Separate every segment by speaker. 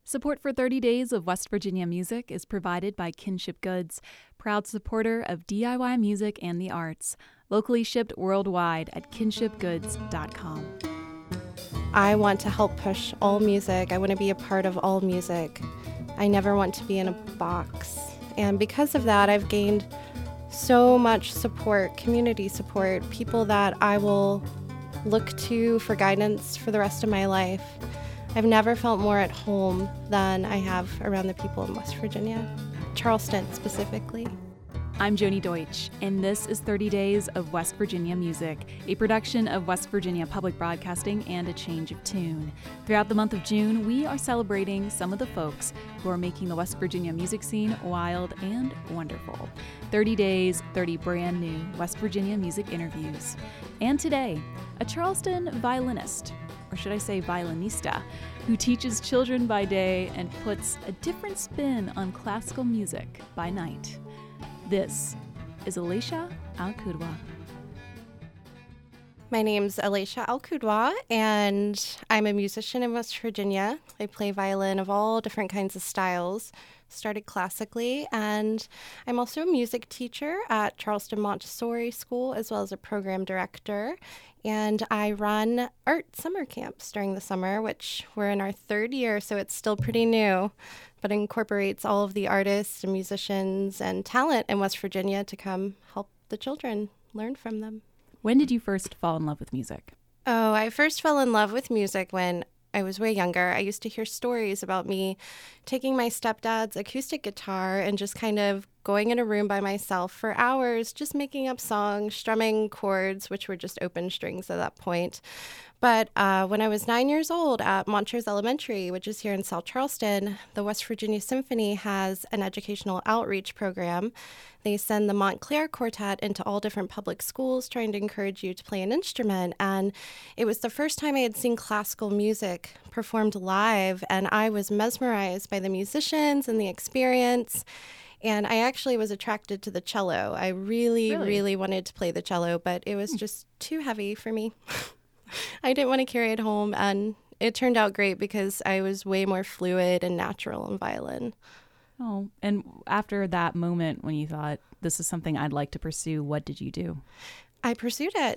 Speaker 1: Support for 30 Days of West Virginia Music is provided by Kinship Goods, proud supporter of DIY music and the arts. Locally shipped worldwide at kinshipgoods.com.
Speaker 2: I want to help push all music. I want to be a part of all music. I never want to be in a box. And because of that, I've gained so much support, community support, people that I will look to for guidance for the rest of my life. I've never felt more at home than I have around the people in West Virginia, Charleston specifically.
Speaker 1: I'm Joni Deutsch, and this is 30 Days of West Virginia Music, a production of West Virginia Public Broadcasting and A Change of Tune. Throughout the month of June, we are celebrating some of the folks who are making the West Virginia music scene wild and wonderful. 30 days, 30 brand new West Virginia music interviews. And today, a Charleston violinist, or should I say violinista, who teaches children by day and puts a different spin on classical music by night. This is Alicia Al-Qudwa.
Speaker 2: My name's Alicia Al-Qudwa, and I'm a musician in West Virginia. I play violin of all different kinds of styles, started classically, and I'm also a music teacher at Charleston Montessori School, as well as a program director. And I run art summer camps during the summer, which we're in our third year, so it's still pretty new, but incorporates all of the artists and musicians and talent in West Virginia to come help the children learn from them.
Speaker 1: When did you first fall in love with music?
Speaker 2: Oh, I first fell in love with music when I was way younger. I used to hear stories about me taking my stepdad's acoustic guitar and just kind of going in a room by myself for hours, just making up songs, strumming chords, which were just open strings at that point. But when I was 9 years old at Montrose Elementary, which is here in South Charleston, the West Virginia Symphony has an educational outreach program. They send the Montclair Quartet into all different public schools trying to encourage you to play an instrument. And it was the first time I had seen classical music performed live, and I was mesmerized by the musicians and the experience. And I actually was attracted to the cello. I really wanted to play the cello, but it was just too heavy for me. I didn't want to carry it home, and it turned out great because I was way more fluid and natural in violin.
Speaker 1: Oh, and after that moment when you thought, this is something I'd like to pursue, what did you do?
Speaker 2: I pursued it.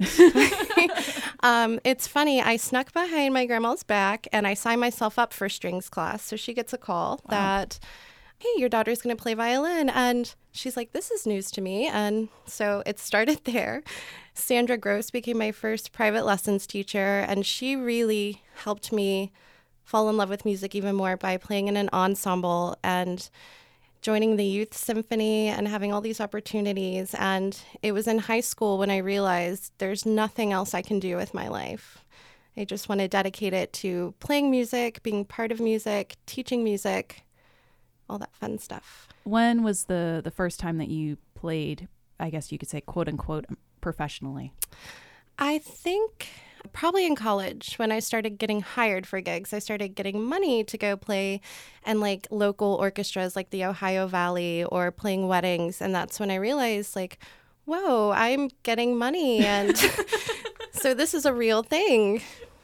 Speaker 2: It's funny. I snuck behind my grandma's back, and I signed myself up for strings class. So she gets a call that, hey, your daughter's going to play violin. And she's like, this is news to me. And so it started there. Sandra Gross became my first private lessons teacher, and she really helped me fall in love with music even more by playing in an ensemble and joining the youth symphony and having all these opportunities. And it was in high school when I realized there's nothing else I can do with my life. I just want to dedicate it to playing music, being part of music, teaching music, all that fun stuff.
Speaker 1: When was the first time that you played, I guess you could say, quote unquote, professionally?
Speaker 2: I think probably in college when I started getting hired for gigs. I started getting money to go play in like local orchestras like the Ohio Valley or playing weddings. And that's when I realized like, whoa, I'm getting money. And so this is a real thing.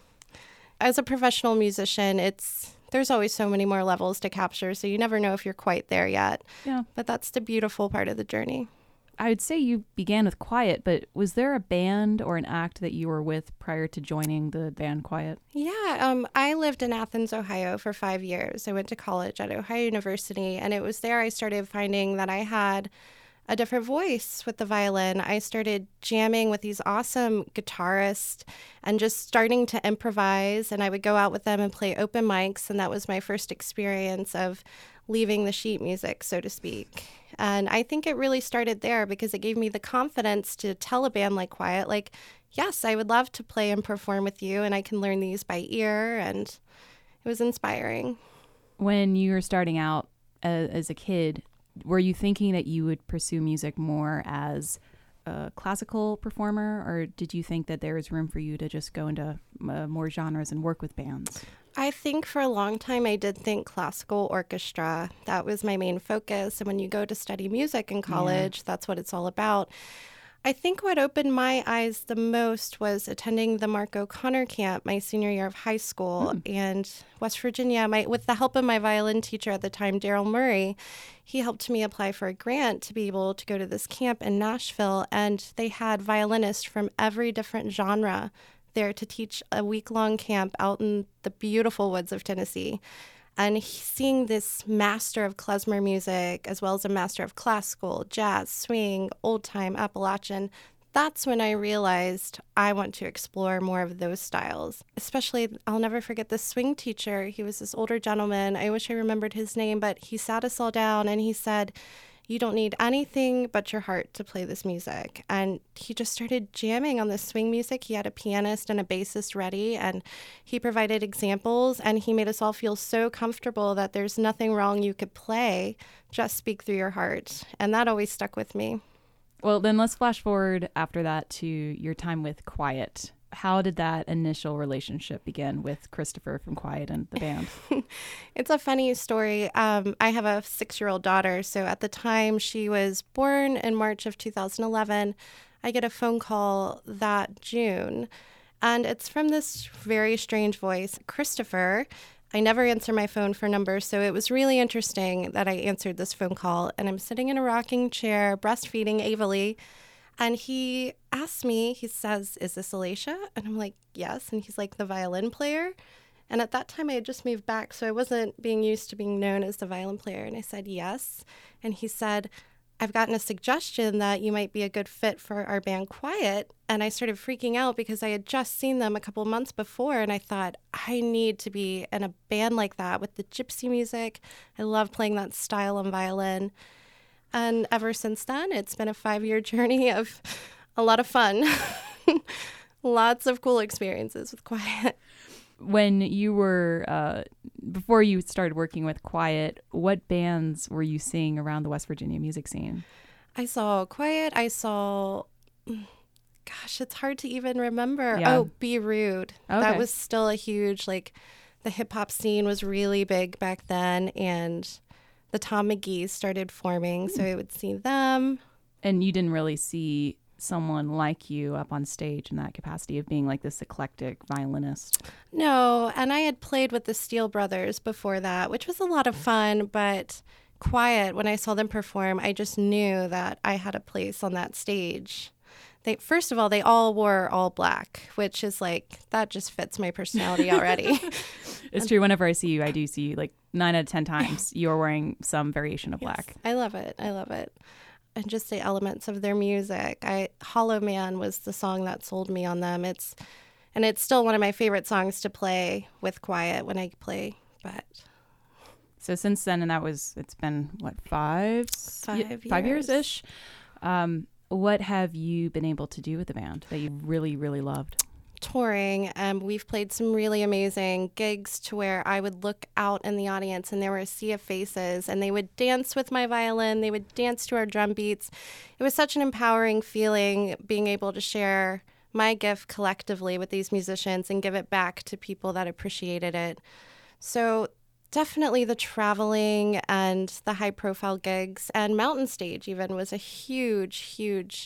Speaker 2: As a professional musician, there's always so many more levels to capture. So you never know if you're quite there yet. Yeah. But that's the beautiful part of the journey.
Speaker 1: I would say you began with Quiet, but was there a band or an act that you were with prior to joining the band Quiet?
Speaker 2: Yeah, I lived in Athens, Ohio for 5 years. I went to college at Ohio University, and it was there I started finding that I had a different voice with the violin. I started jamming with these awesome guitarists and just starting to improvise, and I would go out with them and play open mics, and that was my first experience of leaving the sheet music, so to speak. And I think it really started there because it gave me the confidence to tell a band like Quiet, like, yes, I would love to play and perform with you, and I can learn these by ear, and it was inspiring.
Speaker 1: When you were starting out as a kid, were you thinking that you would pursue music more as a classical performer, or did you think that there was room for you to just go into more genres and work with bands?
Speaker 2: I think for a long time I did think classical orchestra. That was my main focus. And when you go to study music in college, that's what it's all about. I think what opened my eyes the most was attending the Mark O'Connor camp my senior year of high school. And West Virginia, with the help of my violin teacher at the time, Daryl Murray, he helped me apply for a grant to be able to go to this camp in Nashville. And they had violinists from every different genre there to teach a week-long camp out in the beautiful woods of Tennessee. And seeing this master of klezmer music, as well as a master of classical, jazz, swing, old-time Appalachian, that's when I realized I want to explore more of those styles. Especially, I'll never forget the swing teacher. He was this older gentleman. I wish I remembered his name, but he sat us all down and he said, "You don't need anything but your heart to play this music." And he just started jamming on the swing music. He had a pianist and a bassist ready, and he provided examples, and he made us all feel so comfortable that there's nothing wrong you could play, just speak through your heart. And that always stuck with me.
Speaker 1: Well, then let's flash forward after that to your time with Quiet. How did that initial relationship begin with Christopher from Quiet and the band?
Speaker 2: It's a funny story. I have a 6-year-old daughter. So at the time she was born in March of 2011, I get a phone call that June. And it's from this very strange voice, Christopher. I never answer my phone for numbers, so it was really interesting that I answered this phone call. And I'm sitting in a rocking chair, breastfeeding Avely. And he asked me, he says, "Is this Alicia?" And I'm like, "Yes." And he's like, "The violin player?" And at that time, I had just moved back, so I wasn't being used to being known as the violin player. And I said, "Yes." And he said, "I've gotten a suggestion that you might be a good fit for our band Quiet." And I started freaking out because I had just seen them a couple months before. And I thought, I need to be in a band like that with the gypsy music. I love playing that style on violin. And ever since then, it's been a 5-year journey of a lot of fun. Lots of cool experiences with Quiet.
Speaker 1: When you were, before you started working with Quiet, what bands were you seeing around the West Virginia music scene?
Speaker 2: I saw Quiet. I saw, gosh, it's hard to even remember.
Speaker 1: Yeah.
Speaker 2: Oh, Be Rude.
Speaker 1: Okay.
Speaker 2: That was still a huge, the hip hop scene was really big back then. And the Tom McGee's started forming, so I would see them.
Speaker 1: And you didn't really see someone like you up on stage in that capacity of being like this eclectic violinist?
Speaker 2: No, and I had played with the Steel Brothers before that, which was a lot of fun, but Quiet, when I saw them perform, I just knew that I had a place on that stage. First of all, they all wore all black, which is that just fits my personality already.
Speaker 1: It's true. Whenever I see you, I do see you 9 out of 10 times you're wearing some variation of black.
Speaker 2: Yes, I love it. I love it. And just the elements of their music. Hollow Man was the song that sold me on them. It's still one of my favorite songs to play with Quiet when I play. But
Speaker 1: so since then, and it's been what, 5 years-ish. What have you been able to do with the band that you really, really loved?
Speaker 2: Touring. We've played some really amazing gigs to where I would look out in the audience and there were a sea of faces and they would dance with my violin. They would dance to our drum beats. It was such an empowering feeling being able to share my gift collectively with these musicians and give it back to people that appreciated it. So definitely the traveling and the high-profile gigs and Mountain Stage even was a huge, huge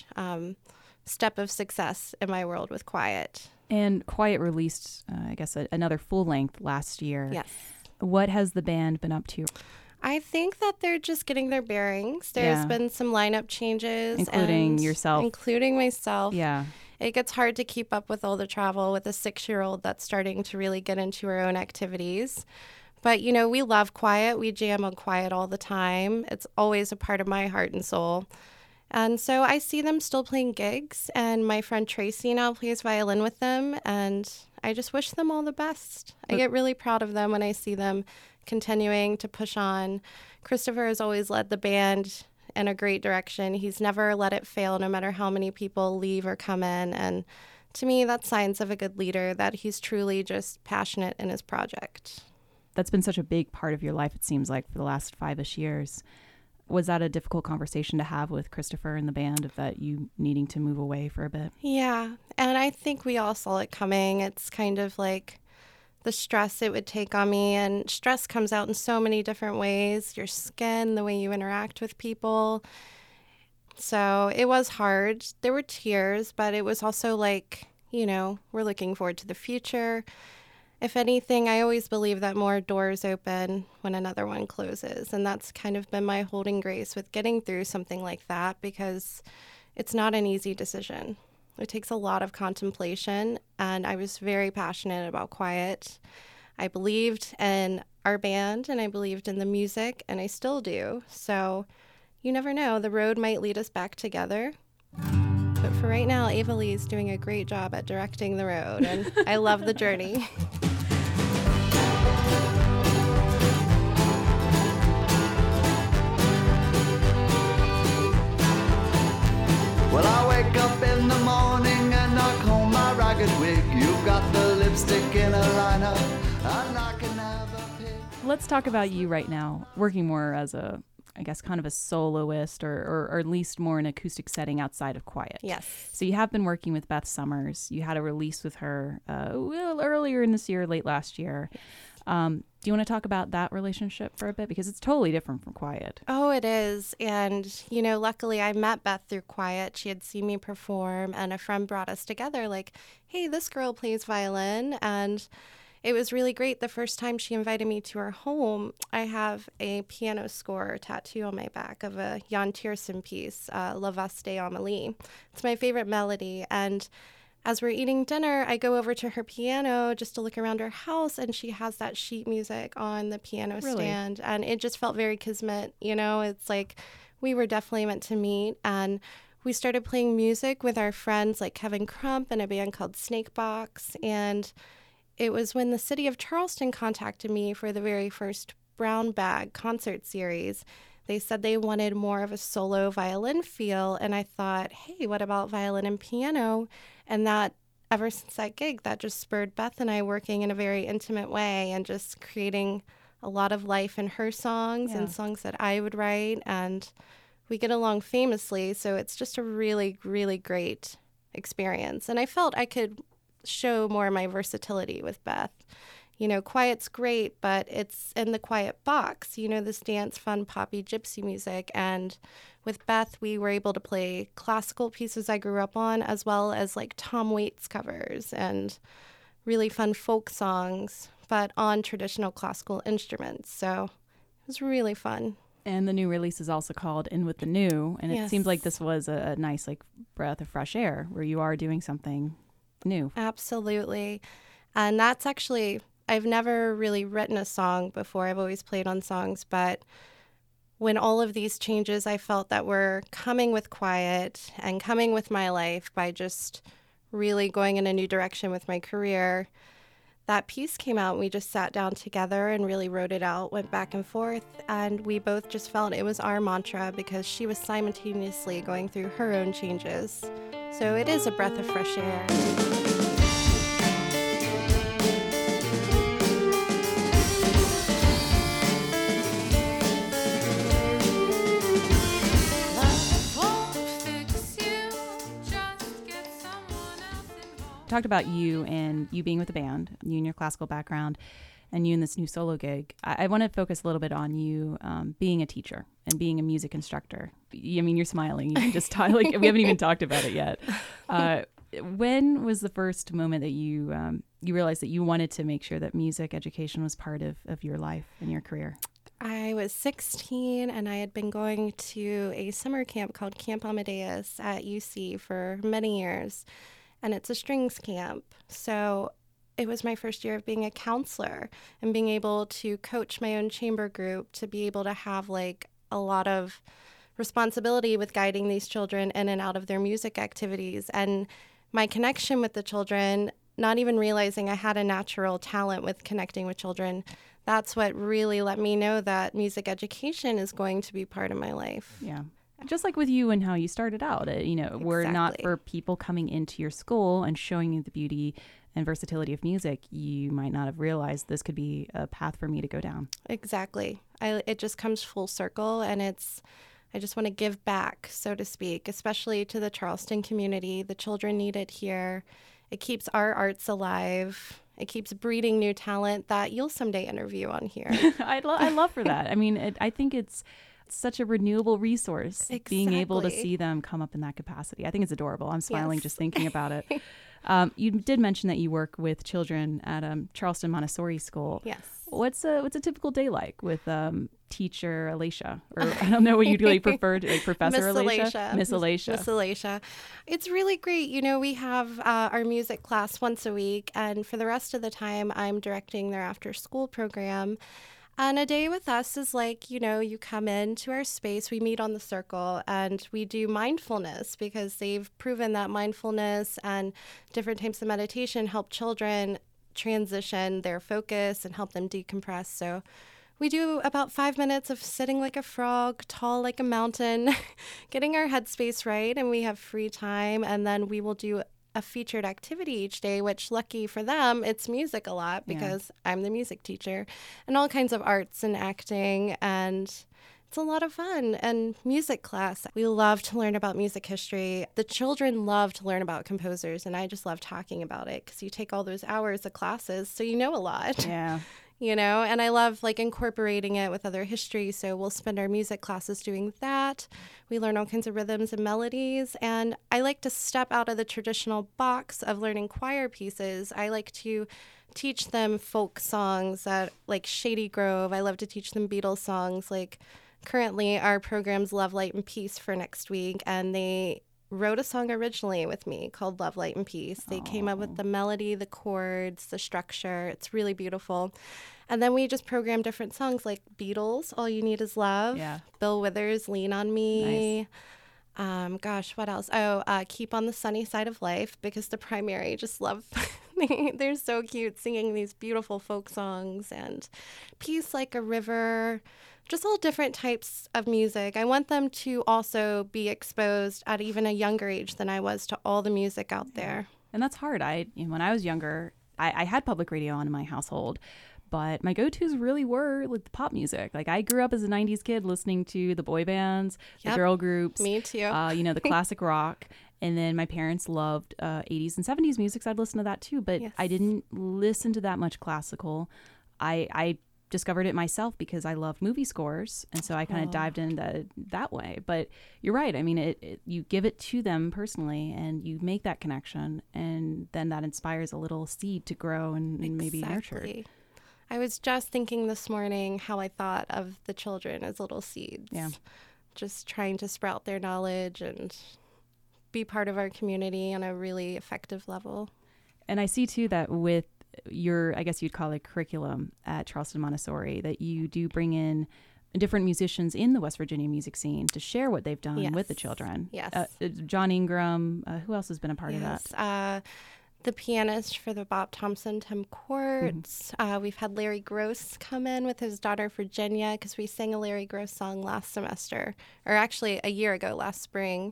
Speaker 2: step of success in my world with Quiet.
Speaker 1: And Quiet released, another full length last year.
Speaker 2: Yes.
Speaker 1: What has the band been up to?
Speaker 2: I think that they're just getting their bearings. There's been some lineup changes.
Speaker 1: Including yourself.
Speaker 2: Including myself.
Speaker 1: Yeah.
Speaker 2: It gets hard to keep up with all the travel with a 6-year-old that's starting to really get into her own activities. But, we love Quiet. We jam on Quiet all the time. It's always a part of my heart and soul. And so I see them still playing gigs, and my friend Tracy now plays violin with them, and I just wish them all the best. I get really proud of them when I see them continuing to push on. Christopher has always led the band in a great direction. He's never let it fail, no matter how many people leave or come in. And to me, that's signs of a good leader, that he's truly just passionate in his project.
Speaker 1: That's been such a big part of your life, it seems like, for the last 5-ish years. Was that a difficult conversation to have with Christopher and the band of that you needing to move away for a bit?
Speaker 2: Yeah, and I think we all saw it coming. It's kind of like the stress it would take on me, and stress comes out in so many different ways. Your skin, the way you interact with people. So it was hard. There were tears, but it was also like, we're looking forward to the future. If anything, I always believe that more doors open when another one closes. And that's kind of been my holding grace with getting through something like that, because it's not an easy decision. It takes a lot of contemplation, and I was very passionate about Quiet. I believed in our band, and I believed in the music, and I still do. So you never know, the road might lead us back together. But for right now, Ava Lee is doing a great job at directing the road, and I love the journey.
Speaker 3: Well, I wake up in the morning and I comb my ragged wig. You've got the lipstick in a liner, and I can have a pick.
Speaker 1: Let's talk about you right now, working more as a, I guess, kind of a soloist or at least more an acoustic setting outside of Quiet.
Speaker 2: Yes.
Speaker 1: So you have been working with Beth Summers. You had a release with her earlier in this year, late last year. Do you want to talk about that relationship for a bit? Because it's totally different from Quiet.
Speaker 2: Oh, it is. And, luckily I met Beth through Quiet. She had seen me perform, and a friend brought us together like, hey, this girl plays violin. And it was really great. The first time she invited me to her home, I have a piano score tattoo on my back of a Jan Tiersen piece, La Vaste Amélie. It's my favorite melody. And as we're eating dinner, I go over to her piano just to look around her house, and she has that sheet music on the piano stand. And it just felt very kismet, It's like we were definitely meant to meet. And we started playing music with our friends like Kevin Crump and a band called Snakebox. And it was when the city of Charleston contacted me for the very first Brown Bag concert series. They said they wanted more of a solo violin feel, and I thought, hey, what about violin and piano? And that, ever since that gig, that just spurred Beth and I working in a very intimate way and just creating a lot of life in her songs and songs that I would write. And we get along famously, so it's just a really, really great experience. And I felt I could show more of my versatility with Beth. Quiet's great, but it's in the Quiet box, this dance, fun, poppy, gypsy music. And with Beth, we were able to play classical pieces I grew up on, as well as like Tom Waits covers and really fun folk songs, but on traditional classical instruments. So it was really fun.
Speaker 1: And the new release is also called In With the New. And it
Speaker 2: Yes.
Speaker 1: seems like this was a nice breath of fresh air where you are doing something new.
Speaker 2: Absolutely. And that's actually, I've never really written a song before. I've always played on songs, but when all of these changes I felt that were coming with Quiet and coming with my life by just really going in a new direction with my career, that piece came out and we just sat down together and really wrote it out, went back and forth, and we both just felt it was our mantra because she was simultaneously going through her own changes. So it is a breath of fresh air.
Speaker 1: Talked about you and you being with the band, you and your classical background, and you in this new solo gig. I want to focus a little bit on you being a teacher and being a music instructor. I mean, you're smiling. You can just talk, we haven't even talked about it yet. When was the first moment that you realized that you wanted to make sure that music education was part of your life and your career?
Speaker 2: I was 16 and I had been going to a summer camp called Camp Amadeus at UC for many years. And it's a strings camp. So it was my first year of being a counselor and being able to coach my own chamber group, to be able to have a lot of responsibility with guiding these children in and out of their music activities. And my connection with the children, not even realizing I had a natural talent with connecting with children, that's what really let me know that music education is going to be part of my life.
Speaker 1: Yeah. Just like with you and how you started out, were it not for people coming into your school and showing you the beauty and versatility of music, you might not have realized this could be a path for me to go down.
Speaker 2: Exactly. It just comes full circle, and I just want to give back, so to speak, especially to the Charleston community. The children need it here. It keeps our arts alive. It keeps breeding new talent that you'll someday interview on here.
Speaker 1: I'd love for that. I mean, I think it's such a renewable resource, being able to
Speaker 2: Exactly.
Speaker 1: see them come up in that capacity. I think it's adorable. I'm smiling
Speaker 2: Yes.
Speaker 1: just thinking about it. You did mention that you work with children at Charleston Montessori School.
Speaker 2: Yes.
Speaker 1: What's a typical day like with teacher Alicia? Or I don't know what you'd really prefer to, like Professor
Speaker 2: Miss
Speaker 1: Alicia? Miss Alicia.
Speaker 2: Miss Alicia. It's really great. You know, we have our music class once a week, and for the rest of the time, I'm directing their after school program. And a day with us is like, you know, you come into our space, we meet on the circle, and we do mindfulness because they've proven that mindfulness and different types of meditation help children transition their focus and help them decompress. So we do about 5 minutes of sitting like a frog, tall like a mountain, getting our headspace right, and we have free time. And then we will do a featured activity each day, which lucky for them, it's music a lot because I'm the music teacher, and all kinds of arts and acting, and it's a lot of fun. And music class, we love to learn about music history. The children love to learn about composers, and I just love talking about it because you take all those hours of classes, so you know a lot.
Speaker 1: Yeah.
Speaker 2: You know, and I love like incorporating it with other history. So we'll spend our music classes doing that. We learn all kinds of rhythms and melodies. And I like to step out of the traditional box of learning choir pieces. I like to teach them folk songs that like Shady Grove. I love to teach them Beatles songs. Like currently our program's Love, Light, and Peace for next week. And they wrote a song originally with me called Love, Light, and Peace. They came up with the melody, the chords, the structure. It's really beautiful. And then we just program different songs like Beatles, All You Need Is Love,
Speaker 1: Yeah.
Speaker 2: Bill Withers, Lean on Me. Gosh, what else? Keep on the Sunny Side of Life, because the primary just love, they're so cute singing these beautiful folk songs, and Peace Like a River. Just all different types of music. I want them to also be exposed at even a younger age than I was to all the music out there.
Speaker 1: And that's hard. When I was younger, I had public radio on in my household, but my go-tos really were like the pop music. Like I grew up as a 90s kid listening to the boy bands, the
Speaker 2: Yep.
Speaker 1: girl groups,
Speaker 2: Me too.
Speaker 1: the classic rock. And then my parents loved 80s and 70s music, so I'd listen to that too. But
Speaker 2: Yes.
Speaker 1: I didn't listen to that much classical. I discovered it myself because I loved movie scores, and so I kind of dived into that way. But you're right. I mean, you give it to them personally, and you make that connection, and then that inspires a little seed to grow and maybe nurtured.
Speaker 2: Exactly. I was just thinking this morning how I thought of the children as little seeds.
Speaker 1: Yeah.
Speaker 2: Just trying to sprout their knowledge and be part of our community on a really effective level.
Speaker 1: And I see too that with I guess you'd call it curriculum at Charleston Montessori, that you do bring in different musicians in the West Virginia music scene to share what they've done with the
Speaker 2: Yes.
Speaker 1: children.
Speaker 2: Yes.
Speaker 1: John Ingram, who else has been a part of that?
Speaker 2: Yes. The pianist for the Bob Thompson Tim Courts. We've had Larry Gross come in with his daughter Virginia, because we sang a Larry Gross song last semester, or actually a year ago, last spring.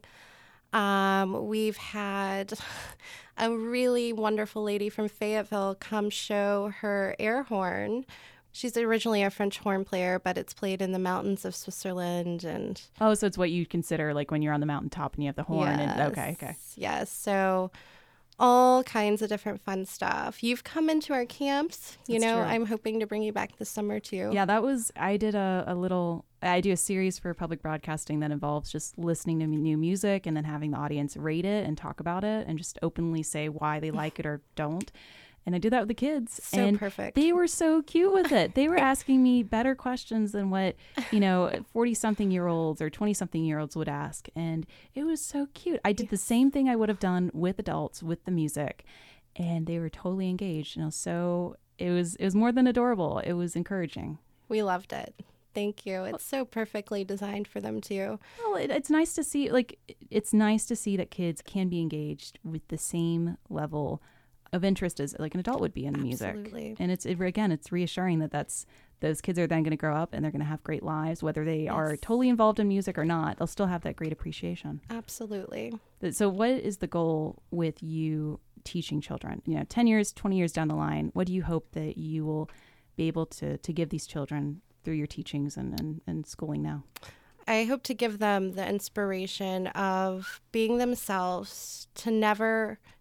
Speaker 2: We've had a really wonderful lady from Fayetteville come show her air horn. She's originally a French horn player, but it's played in the mountains of Switzerland. And
Speaker 1: Oh, so it's what you consider like when you're on the mountaintop and you have the horn.
Speaker 2: yes,
Speaker 1: And, okay.
Speaker 2: yes. So all kinds of different fun stuff. You've come into our camps. You
Speaker 1: That's
Speaker 2: know,
Speaker 1: true.
Speaker 2: I'm hoping to bring you back this summer too.
Speaker 1: Yeah, I did I do a series for public broadcasting that involves just listening to new music and then having the audience rate it and talk about it and just openly say why they like it or don't. And I did that with the kids.
Speaker 2: So
Speaker 1: and
Speaker 2: perfect.
Speaker 1: They were so cute with it. They were asking me better questions than what, 40-something-year-olds or 20-something-year-olds would ask. And it was so cute. I did the same thing I would have done with adults, with the music. And they were totally engaged. So it was more than adorable. It was encouraging.
Speaker 2: We loved it. Thank you. It's so perfectly designed for them too.
Speaker 1: Well, it's nice to see, it's nice to see that kids can be engaged with the same level of interest as like an adult would be in the music.
Speaker 2: Absolutely.
Speaker 1: And it's reassuring that those kids are then going to grow up and they're going to have great lives, whether they are totally involved in music or not. They'll still have that great appreciation.
Speaker 2: Absolutely.
Speaker 1: So what is the goal with you teaching children? 10 years, 20 years down the line, what do you hope that you will be able to give these children through your teachings and schooling now?
Speaker 2: I hope to give them the inspiration of being themselves, to never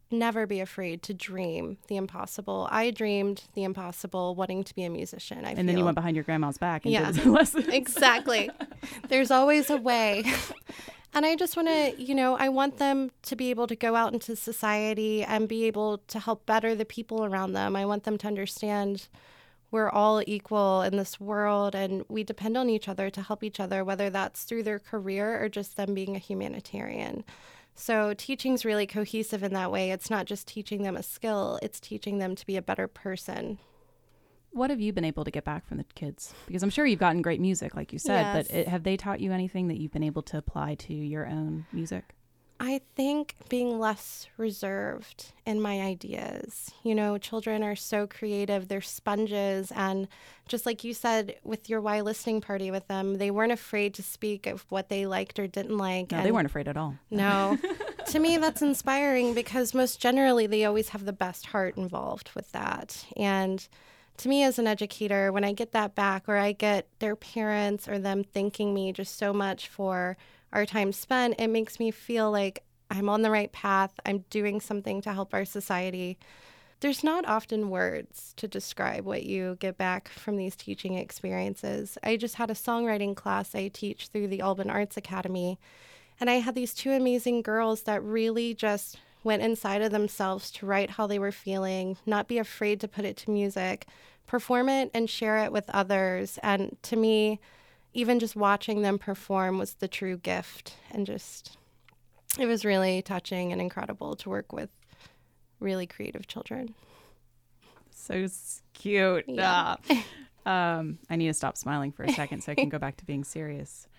Speaker 2: never be afraid to dream the impossible. I dreamed the impossible, wanting to be a musician.
Speaker 1: And then you went behind your grandma's back and
Speaker 2: Yeah,
Speaker 1: did the lessons.
Speaker 2: Exactly. There's always a way. And I just want to, I want them to be able to go out into society and be able to help better the people around them. I want them to understand we're all equal in this world and we depend on each other to help each other, whether that's through their career or just them being a humanitarian. So teaching's really cohesive in that way. It's not just teaching them a skill, it's teaching them to be a better person.
Speaker 1: What have you been able to get back from the kids? Because I'm sure you've gotten great music, like you said,
Speaker 2: Yes.
Speaker 1: but have they taught you anything that you've been able to apply to your own music?
Speaker 2: I think being less reserved in my ideas. Children are so creative. They're sponges. And just like you said, with your Why Listening party with them, they weren't afraid to speak of what they liked or didn't like.
Speaker 1: No, they weren't afraid at all.
Speaker 2: No. To me, that's inspiring because most generally, they always have the best heart involved with that. And to me as an educator, when I get that back or I get their parents or them thanking me just so much for our time spent, it makes me feel like I'm on the right path. I'm doing something to help our society. There's not often words to describe what you get back from these teaching experiences. I just had a songwriting class I teach through the Alban Arts Academy, and I had these two amazing girls that really just went inside of themselves to write how they were feeling, not be afraid to put it to music, perform it and share it with others. And to me, even just watching them perform was the true gift. And it was really touching and incredible to work with really creative children.
Speaker 1: So cute.
Speaker 2: Yeah.
Speaker 1: I need to stop smiling for a second so I can go back to being serious.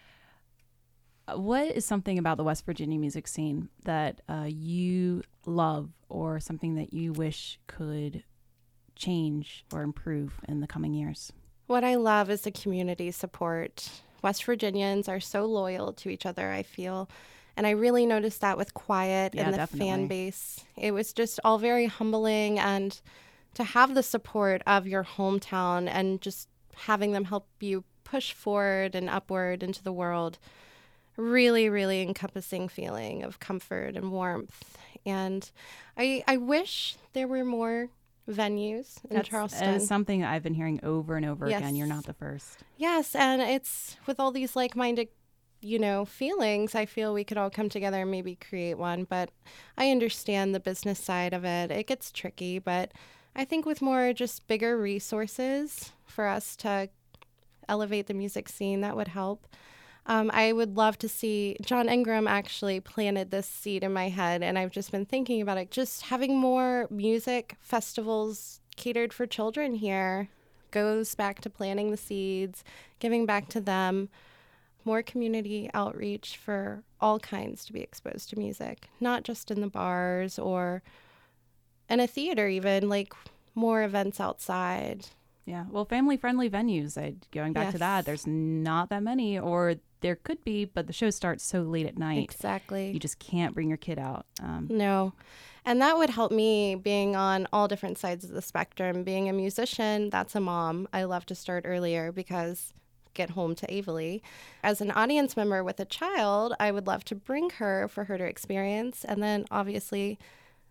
Speaker 1: What is something about the West Virginia music scene that you love or something that you wish could change or improve in the coming years?
Speaker 2: What I love is the community support. West Virginians are so loyal to each other, I feel. And I really noticed that with Quiet and the
Speaker 1: definitely.
Speaker 2: fan base. It was just all very humbling. And to have the support of your hometown and just having them help you push forward and upward into the world, really, really encompassing feeling of comfort and warmth. And I wish there were more venues in Charleston.
Speaker 1: That's something I've been hearing over and over
Speaker 2: Yes.
Speaker 1: again. You're not the first.
Speaker 2: Yes, and it's with all these like-minded, feelings, I feel we could all come together and maybe create one. But I understand the business side of it. It gets tricky, but I think with more just bigger resources for us to elevate the music scene, that would help. I would love to see, John Ingram actually planted this seed in my head, and I've just been thinking about it. Just having more music festivals catered for children here goes back to planting the seeds, giving back to them, more community outreach for all kinds to be exposed to music, not just in the bars or in a theater even, like more events outside.
Speaker 1: Yeah. Well, family-friendly venues, going back to
Speaker 2: Yes.
Speaker 1: that, there's not that many, or there could be, but the show starts so late at night.
Speaker 2: Exactly.
Speaker 1: You just can't bring your kid out.
Speaker 2: No. And that would help me being on all different sides of the spectrum. Being a musician, that's a mom. I love to start earlier because get home to Avely. As an audience member with a child, I would love to bring her for her to experience. And then obviously,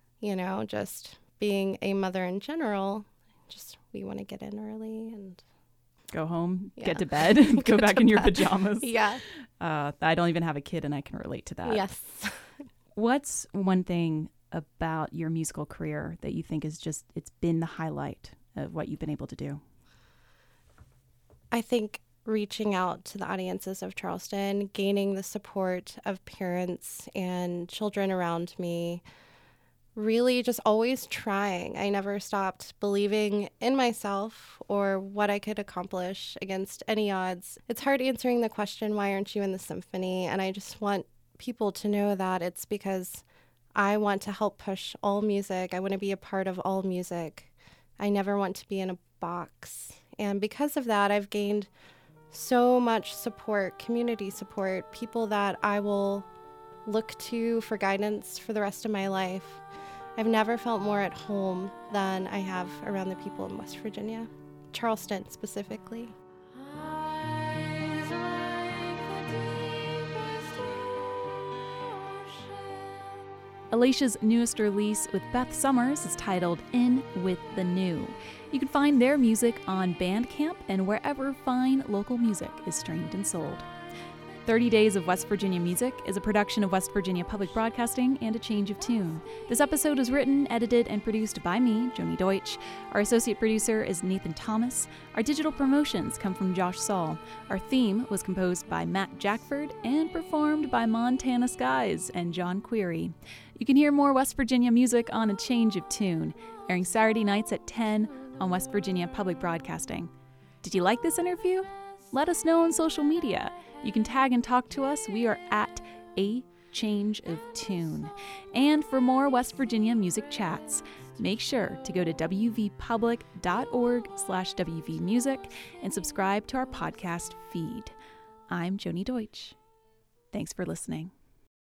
Speaker 2: just being a mother in general, we want to get in early and
Speaker 1: Go home,
Speaker 2: Yeah.
Speaker 1: get to bed, go
Speaker 2: Get
Speaker 1: back
Speaker 2: to
Speaker 1: in your
Speaker 2: bed.
Speaker 1: pajamas.
Speaker 2: Yeah.
Speaker 1: I don't even have a kid and I can relate to that.
Speaker 2: Yes.
Speaker 1: What's one thing about your musical career that you think is it's been the highlight of what you've been able to do?
Speaker 2: I think reaching out to the audiences of Charleston, gaining the support of parents and children around me, really just always trying. I never stopped believing in myself or what I could accomplish against any odds. It's hard answering the question, why aren't you in the symphony? And I just want people to know that it's because I want to help push all music. I want to be a part of all music. I never want to be in a box. And because of that, I've gained so much support, community support, people that I will look to for guidance for the rest of my life. I've never felt more at home than I have around the people in West Virginia, Charleston specifically.
Speaker 4: Eyes like the deepest ocean.
Speaker 1: Alicia's newest release with Beth Summers is titled In With the New. You can find their music on Bandcamp and wherever fine local music is streamed and sold. 30 Days of West Virginia Music is a production of West Virginia Public Broadcasting and A Change of Tune. This episode is written, edited, and produced by me, Joni Deutsch. Our associate producer is Nathan Thomas. Our digital promotions come from Josh Saul. Our theme was composed by Matt Jackford and performed by Montana Skies and John Query. You can hear more West Virginia music on A Change of Tune, airing Saturday nights at 10 on West Virginia Public Broadcasting. Did you like this interview? Let us know on social media. You can tag and talk to us. We are at A Change of Tune. And for more West Virginia music chats, make sure to go to wvpublic.org/wvmusic and subscribe to our podcast feed. I'm Joni Deutsch. Thanks for listening.